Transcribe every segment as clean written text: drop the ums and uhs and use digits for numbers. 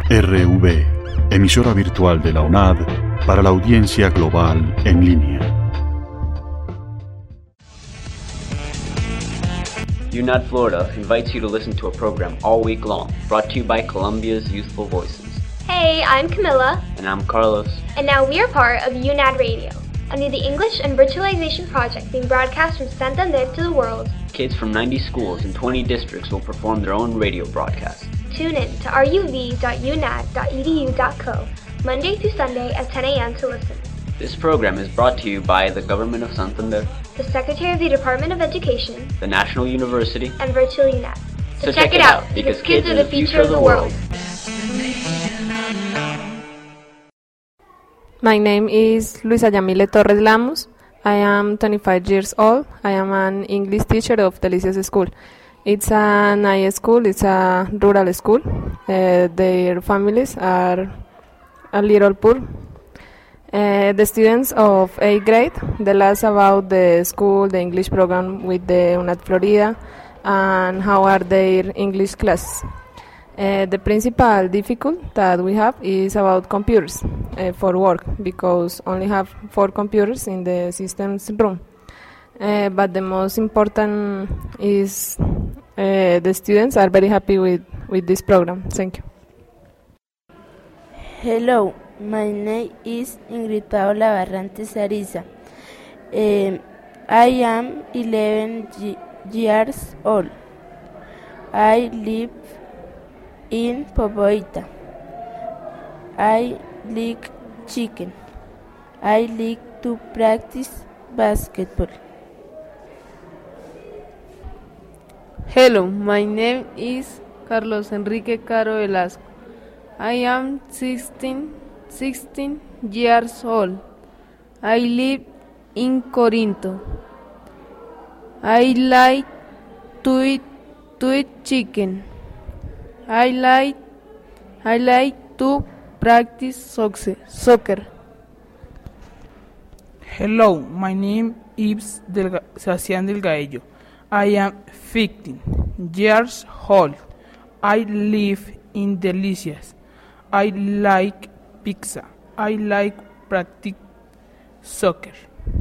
RV, emisora virtual de la UNAD para la audiencia global en línea. UNAD Florida invites you to listen to a program all week long, brought to you by Columbia's Youthful Voices. Hey, I'm Camilla. And I'm Carlos. And now we are part of UNAD Radio, a new English and virtualization project being broadcast from Santander to the world. Kids from 90 schools in 20 districts will perform their own radio broadcast. Tune in to ruv.unad.edu.co, Monday through Sunday at 10 a.m. to listen. This program is brought to you by the Government of Santander, the Secretary of the Department of Education, the National University, and Virtual UNAD. So check it out, because kids are the future of the world. My name is Luisa Yamile Torres Lamus. I am 25 years old. I am an English teacher of Delicias School. It's a nice school. It's a rural school. Their families are a little poor. The students of 8th grade, they learn about the school, the English program with the UNAD Florida, and how are their English classes. The principal difficulty that we have is about computers for work, because only have 4 computers in the systems room. But the most important is the students are very happy with this program. Thank you. Hello, my name is Ingrid Paola Barrantes Ariza. I am 11 years old. I live in Popoita. I like chicken. I like to practice basketball. Hello, my name is Carlos Enrique Caro Velasco. I am 16 years old. I live in Corinto. I like to eat chicken. I like to practice soccer. Hello, my name is Sebastián Delgadillo. I am 15 years old. I live in Delicias. I like pizza. I like practice soccer.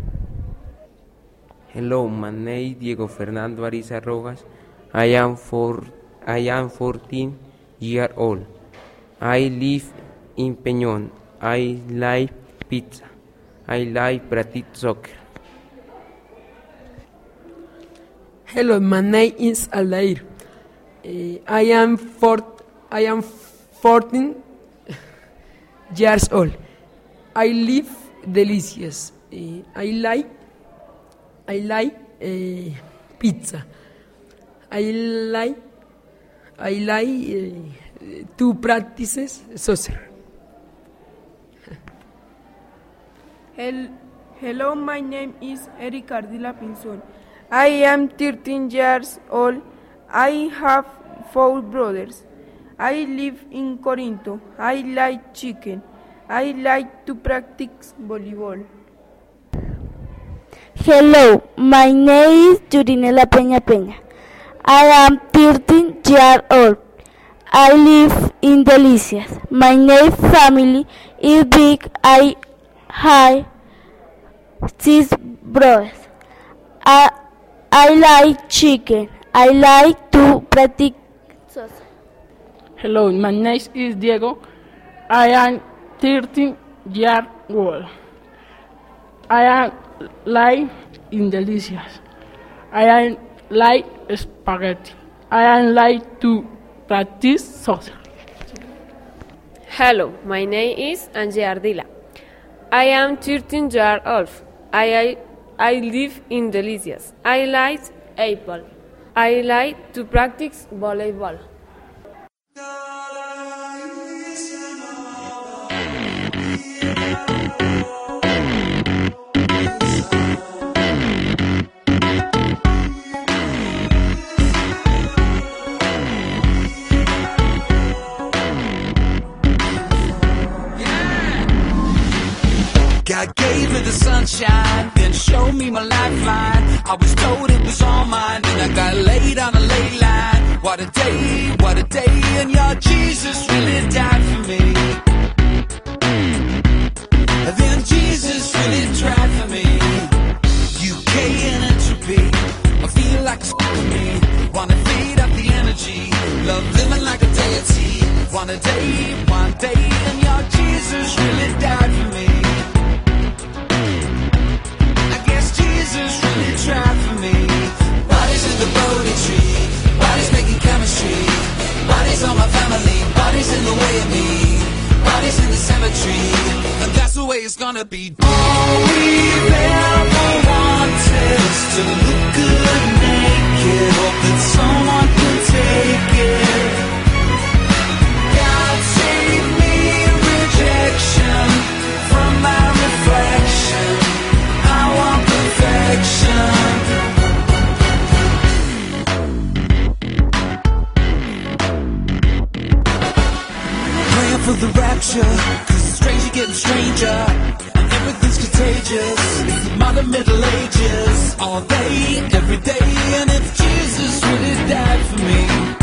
Hello, my name is Diego Fernando Ariza Rojas. I am 14 years old. I live in Peñón. I like pizza. I like practice soccer. Hello, my name is Aldair. I am 14 years old. I live Delicias. I like pizza. I like to practice soccer. Hello, my name is Eric Ardila Pinzón. I am 13 years old. I have 4 brothers. I live in Corinto. I like chicken. I like to practice volleyball. Hello, my name is Yurinela Peña Peña. I am 13 years old. I live in Delicias. My name family is big. I have 6 brothers. I like chicken. I like to practice soccer. Hello, my name is Diego. I am 13 years old. I am like in Delicias. I am like spaghetti. I am like to practice soccer. Hello, my name is Angie Ardila. I am 13 years old. I live in Delicias. I like apple. I like to practice volleyball. God gave me the sunshine, then showed me my lifeline. I was told it was all mine, then I got laid on a ley line. What a day, and your Jesus really died for me. Then Jesus really tried for me. UK and entropy, I feel like it's me. Wanna feed up the energy, love living like a deity. One day, and your Jesus really died for me. I guess Jesus really tried for me. Bodies in the Bodhi tree, bodies making chemistry. Bodies on my family, bodies in the way of me. Bodies in the cemetery, and that's the way it's gonna be. All we've ever wanted is to look good naked. Hope that someone can take it. God save me rejection from my reflection. I want perfection. For the rapture, cause it's stranger getting stranger, and everything's contagious. It's the modern Middle Ages, all day, every day. And if Jesus really died for me,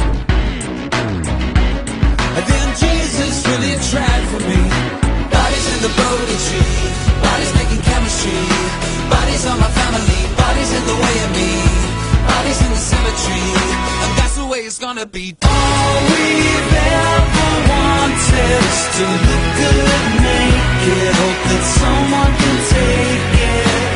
then Jesus really tried for me. Bodies in the Bodhi tree, bodies making chemistry. Bodies on my family, bodies in the way of me. Bodies in the cemetery, and that's the way it's gonna be. All we've ever wanted is to look good naked. Hope that someone can take it.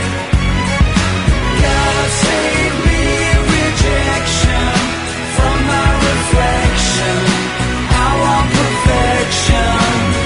God save me rejection from my reflection. I want perfection.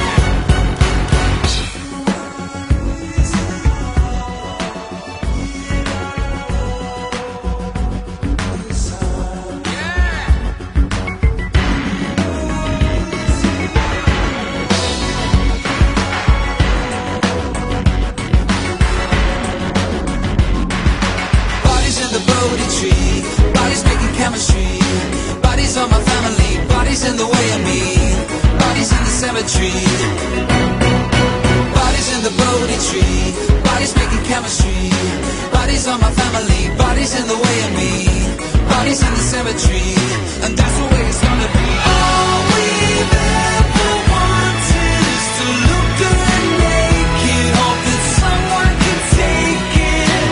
Bodies making chemistry. Bodies on my family. Bodies in the way of me. Bodies in the cemetery. Bodies in the Bodhi tree. Bodies making chemistry. Bodies on my family. Bodies in the way of me. Bodies in the cemetery. And that's the way it's gonna be. All we've ever wanted is to look good naked. Hope that someone can take it.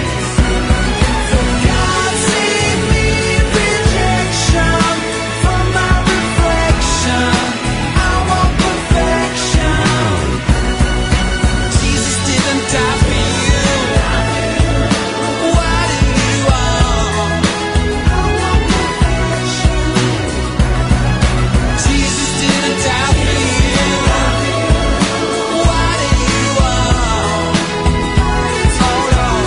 God save me rejection from my reflection. I want perfection. Jesus didn't die for you. Why do you want? I want perfection. Jesus didn't die for you. Why do you want? Hold on.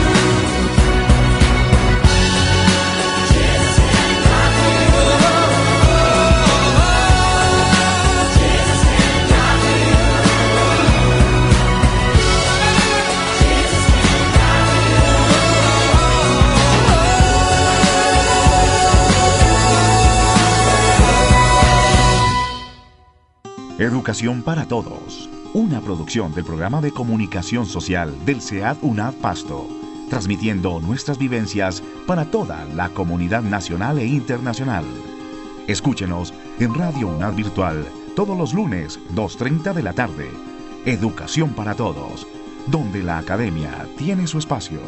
Educación para Todos, una producción del programa de comunicación social del SEAD UNAD Pasto, transmitiendo nuestras vivencias para toda la comunidad nacional e internacional. Escúchenos en Radio UNAD Virtual todos los lunes, 2:30 de la tarde. Educación para Todos, donde la academia tiene su espacio.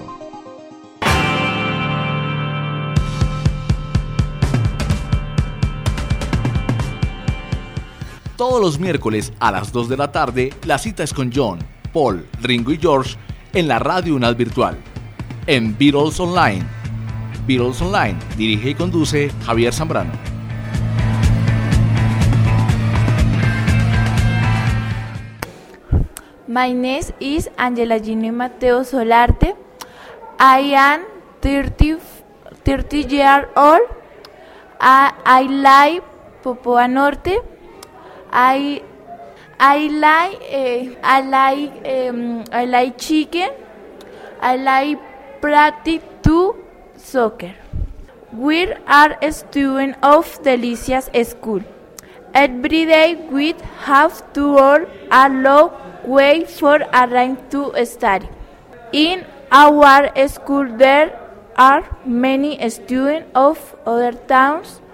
Todos los miércoles a las 2 de la tarde, la cita es con John, Paul, Ringo y George en la Radio UNAD Virtual, en Beatles Online. Beatles Online, dirige y conduce Javier Zambrano. My name is Angela Gini Mateo Solarte. I am 30 years old. I like Popoa Norte. I like chicken. I like practice to soccer. We are a student of Delicias School. Every day we have to work a long way for arrive to study. In our school there are many students of other towns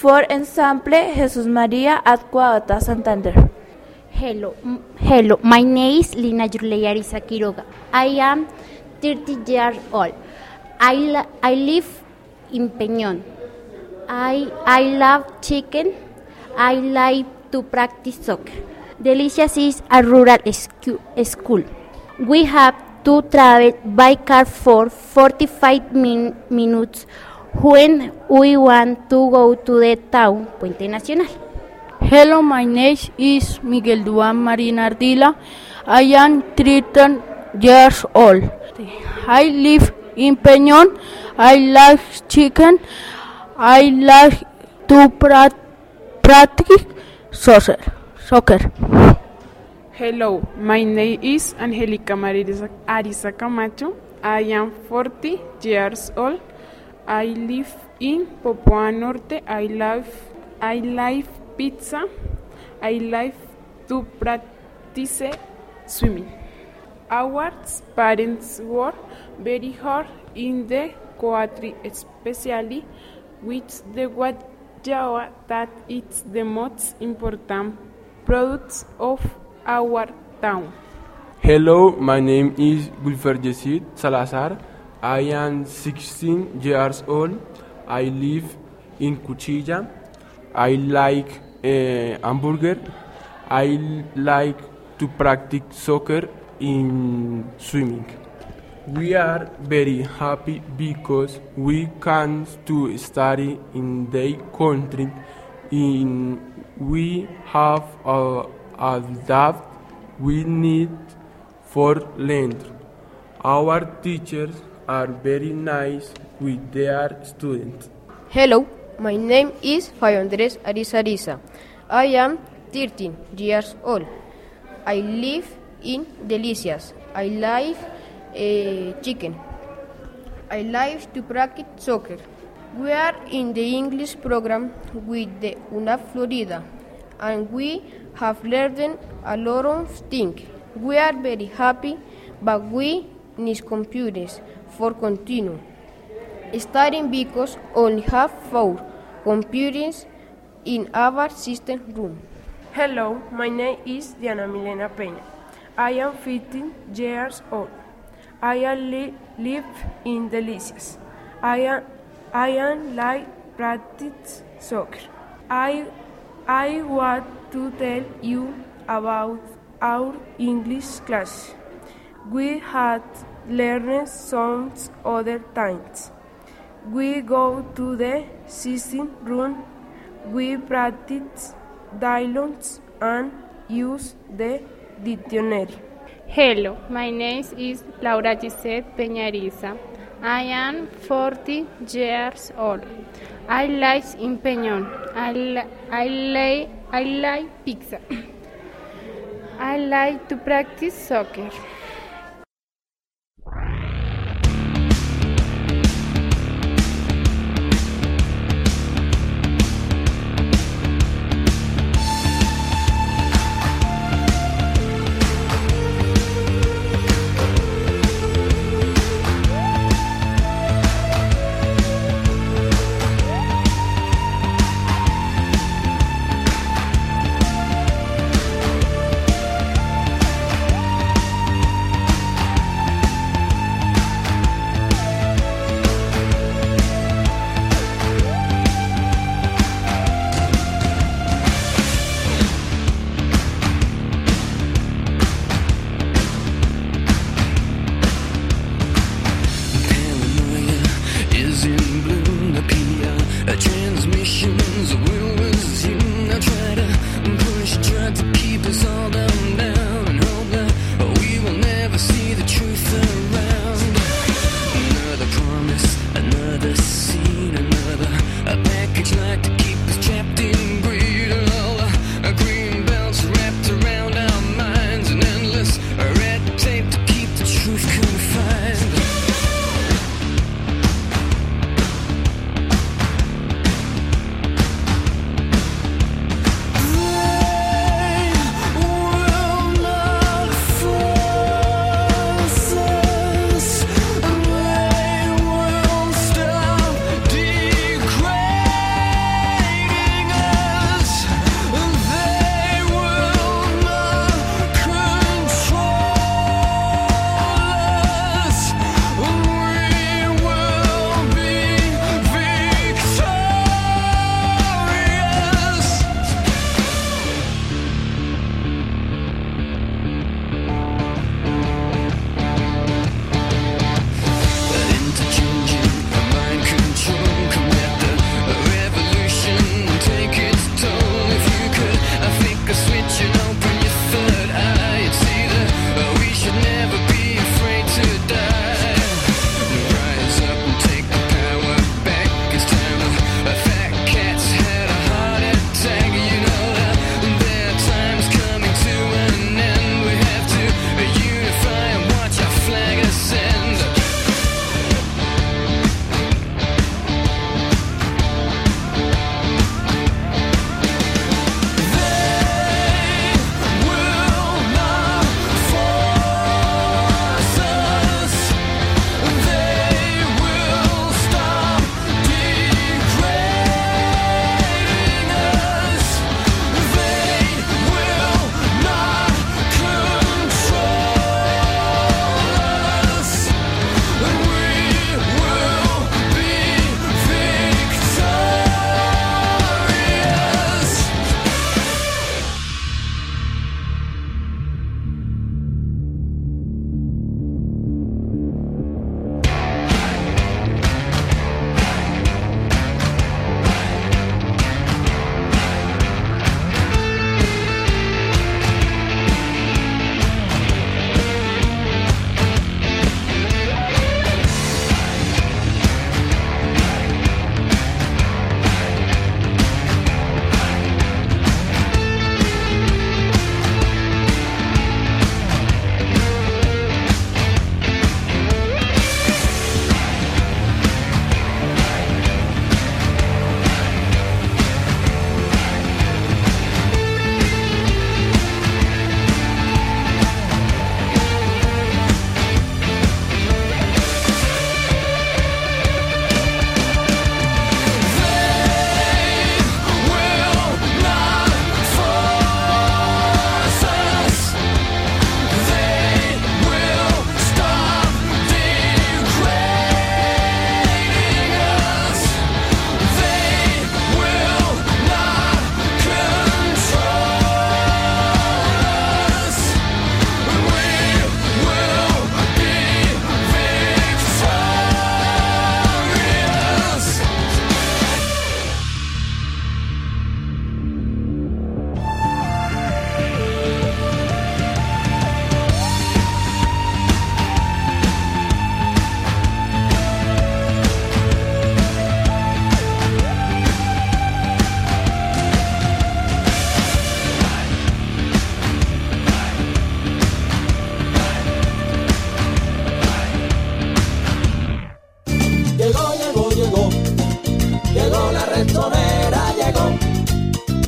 For example, Jesús María at Cuadata, Santander. Hello, my name is Lina Yurleya Arisa Quiroga. I am 30 years old. I live in Peñón. I love chicken. I like to practice soccer. Delicias is a rural school. We have to travel by car for 45 minutes when we want to go to the town, Puente Nacional. Hello, my name is Miguel Duan Marina Ardila. I am 13 years old. I live in Peñón. I like chicken. I like to practice soccer. Hello, my name is Angelica María Arisa Camacho. I am 40 years old. I live in Popoa Norte. I like pizza. I like to practice swimming. Our parents work very hard in the country, especially with the guayaba that is the most important product of our town. Hello, my name is Gulfer Yesid Salazar. I am 16 years old. I live in Cuchilla. I like hamburger. I like to practice soccer in swimming. We are very happy because we can to study in the country. We have a that we need for learn. Our teachers are very nice with their students. Hello, my name is Fabio Andrés Ariza Ariza. I am 13 years old. I live in Delicias. I like chicken. I like to practice soccer. We are in the English program with the UNAV Florida, and we have learned a lot of things. We are very happy, but we need computers for continue studying because only have 4 computers in our system room. Hello, my name is Diana Milena Peña. I am 15 years old. I live in Delicias. I am like practice soccer. I want to tell you about our English class. We had learned some other times. We go to the system room. We practice dialogues and use the dictionary. Hello, my name is Laura Gisette Peñariza. I am 40 years old. I live in Peñón. I like pizza. I like to practice soccer.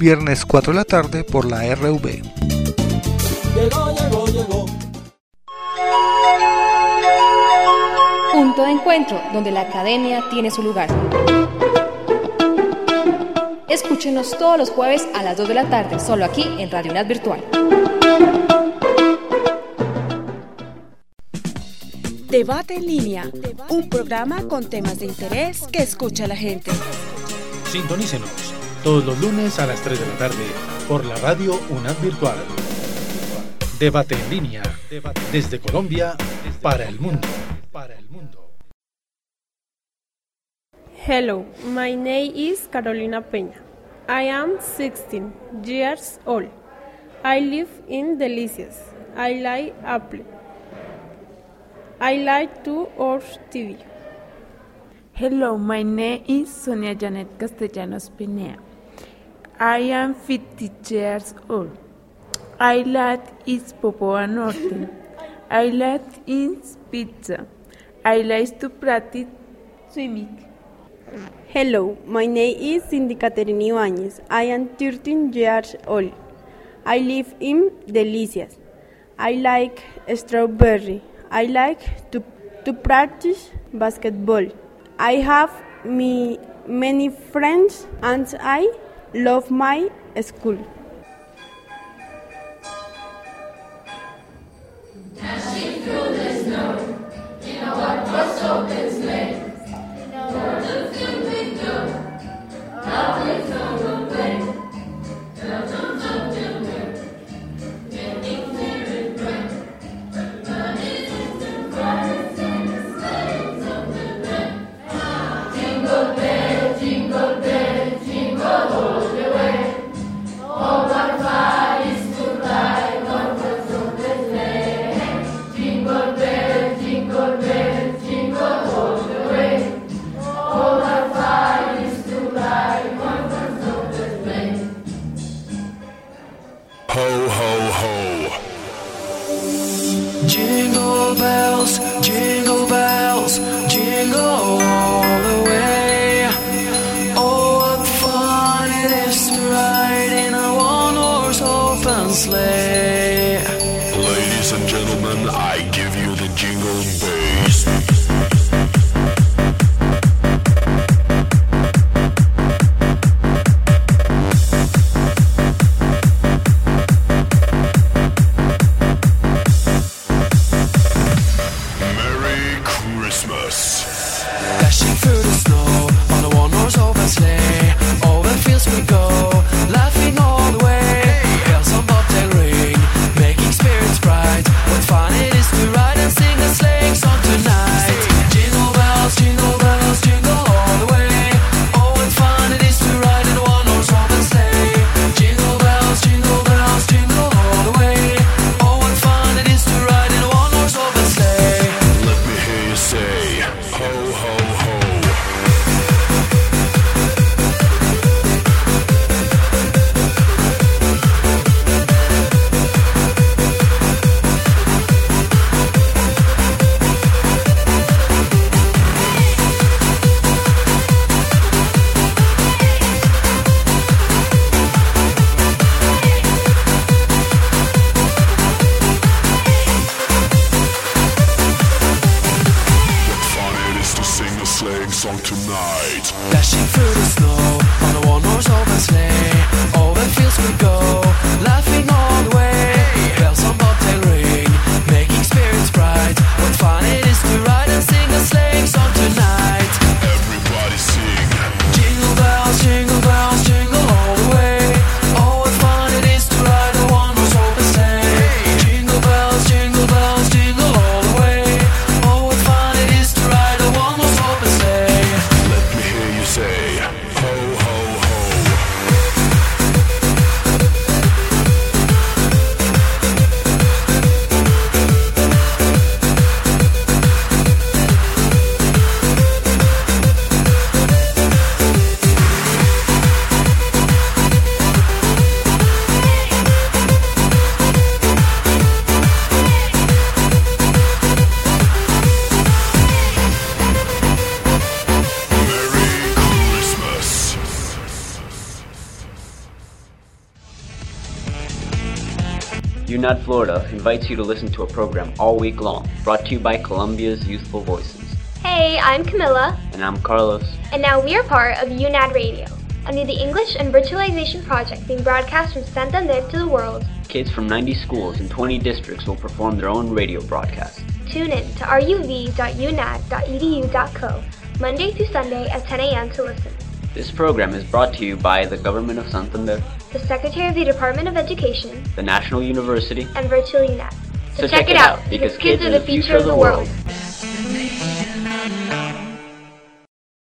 viernes 4 de la tarde por la RV. Llegó. Punto de encuentro, donde la academia tiene su lugar. Escúchenos todos los jueves a las 2 de la tarde, solo aquí en Radio UNAD Virtual. Debate en línea, un programa con temas de interés que escucha la gente. Sintonícenos todos los lunes a las 3 de la tarde por la Radio UNAD Virtual. Debate en línea, desde Colombia para el mundo. Hello, my name is Carolina Peña. I am 16 years old. I live in Delicias. I like Apple. I like to watch TV. Hello, my name is Sonia Janet Castellanos Pinea. I am 50 years old. I like is Popoa Norte. I like is pizza. I like to practice swimming. Hello, my name is Cindy Caterina Ibáñez. I am 13 years old. I live in Delicias. I like strawberry. I like to practice basketball. I have many friends and I love my school. Dashing through the snow in our first open sleigh. Jingle bells, jingle all the way. Oh, what fun it is to ride in a one-horse open sleigh. Ladies and gentlemen, I give you the jingle bass. Over fields we go, laughing all the way. Bells on bobtail ring, UNAD Florida invites you to listen to a program all week long, brought to you by Columbia's Youthful Voices. Hey, I'm Camilla. And I'm Carlos. And now we are part of UNAD Radio, under the English and Virtualization Project being broadcast from Santander to the world. Kids from 90 schools in 20 districts will perform their own radio broadcast. Tune in to ruv.unad.edu.co, Monday through Sunday at 10 a.m. to listen. This program is brought to you by the Government of Santander, the Secretary of the Department of Education, the National University, and Virtual UNAD. So check it out, because kids are the future of the world.